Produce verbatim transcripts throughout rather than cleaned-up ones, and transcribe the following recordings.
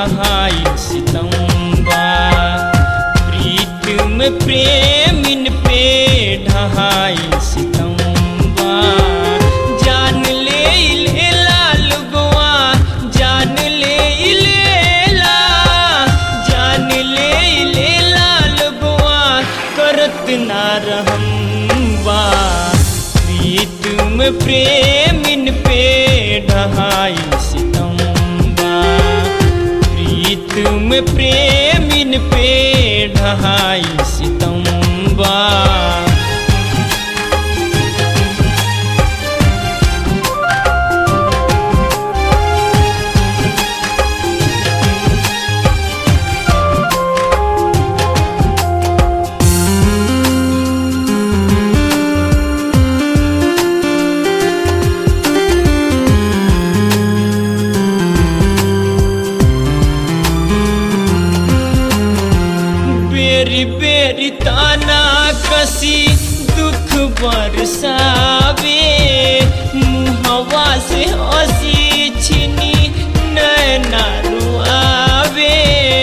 ढहाई सितम्बा। प्रीत में प्रेमिन पे ढहाई सितम्बा। जान ले लेला लुगवा, जान ले लेला, जान ले लेला लुगवा, करत ना रहम्बा। प्रीत में प्रेमिन पे ढहाई सितम्बा। प्रीत में प्रेमिन पे ढहाई सितम्बा। बेरी बेरी ताना कसी दुख बरसावे, मुहवा से हंसी छिनी नैना रुआवे।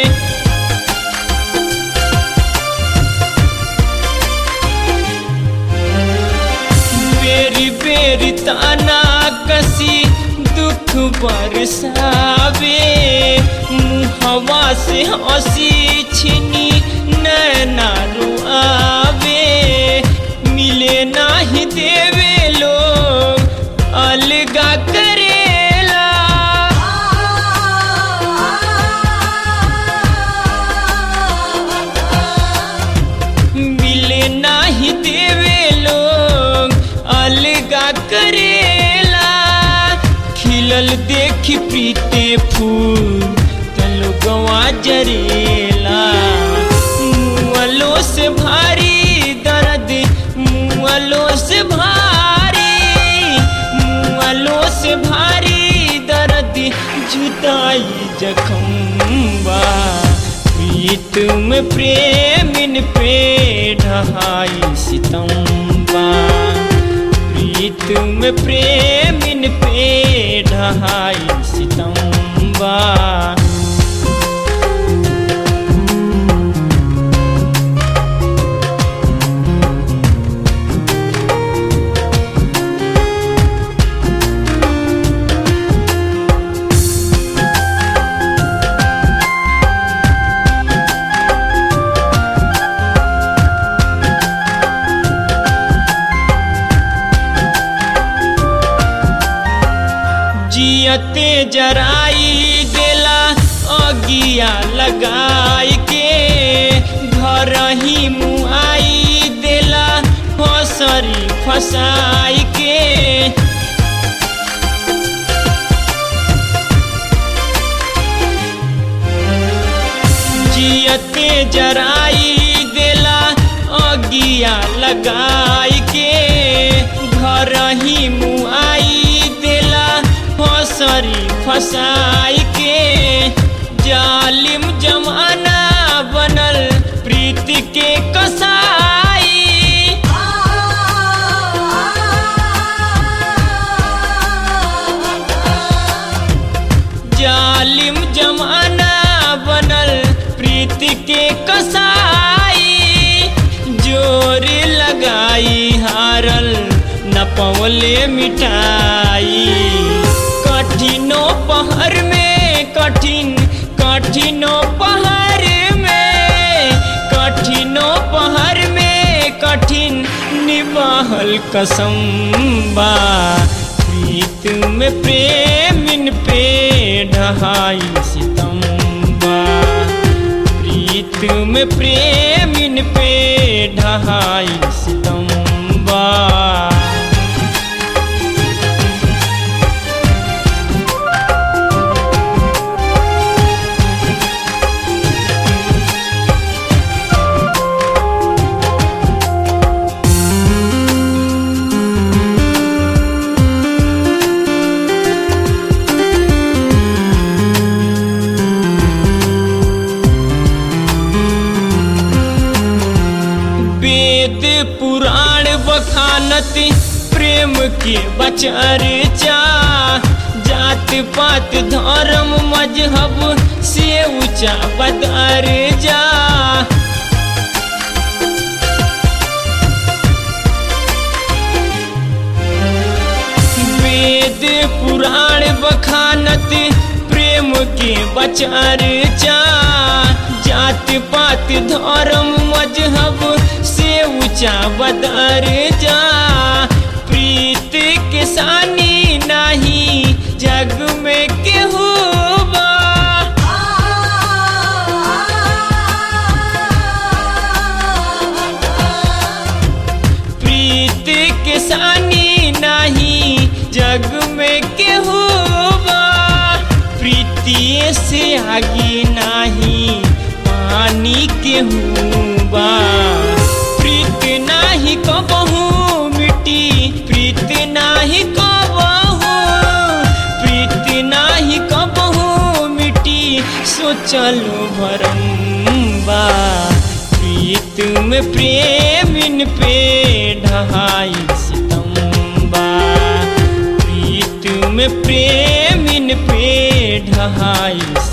बेरी बेरी ताना कसी दुख बरसावे, मुहवा से हंसी छिनी नैना रुआवे। मिले नाही देवे लोग, अलगा करेला। मिले नाही देवे लोग, अलगा करेला। खिलल देखी प्रीते फूल तलो गवा जरेला। मुअलो से भारी दर्द, मुअलो से भारी, मुअलो से भारी दर्द, जुदाई जखम्बा। प्रीत में प्रेमिन पे ढहाई सितम्बा। प्रीत में प्रेमिन पे ढहाई सितम्बा। जियते जराई देला अगिया लगाई के, घर ही मुआई देला फसरी फसाई के। जियते जराई देला अगिया लगाई के, घर ही मुआई देला फसरी फसाई के। जालिम जमाना बनल प्रीति के कसाई। जालिम जमाना बनल प्रीति के कसाई। जोर लगाई हारल न पवले मिठाई। कठिनो पहर में कठिन, कठिनो पहर में, कठिनो पहर में कठिन, निभाहल कसम्बा। प्रीत में प्रेमिन पे ढहाई सितम्बा। प्रीत में प्रेमिन पे ढहाई सितम्बा। वेद पुराण बखानत प्रेम के बचर्चा, जात पात धर्म मजहब से ऊंचा बदर जा। वेद पुराण बखानत प्रेम के बचार जा। जात पात धर्म मजहब से ऊंचा बदर जा। प्रीत के सानी नहीं जग में केहू बा। प्रीत के सानी नहीं जग में केहू बा। प्रीति से आगे नहीं पानी केहू बा। प्रीत नाही कबहू मिटी, प्रीत नाही कबहू, प्रीत नाही कबहू मिटी। सोचलो भरम बा प्रीत में प्रेमिन पे ढहाई सितम बा। प्रीत में प्रेमिन पे ढहाई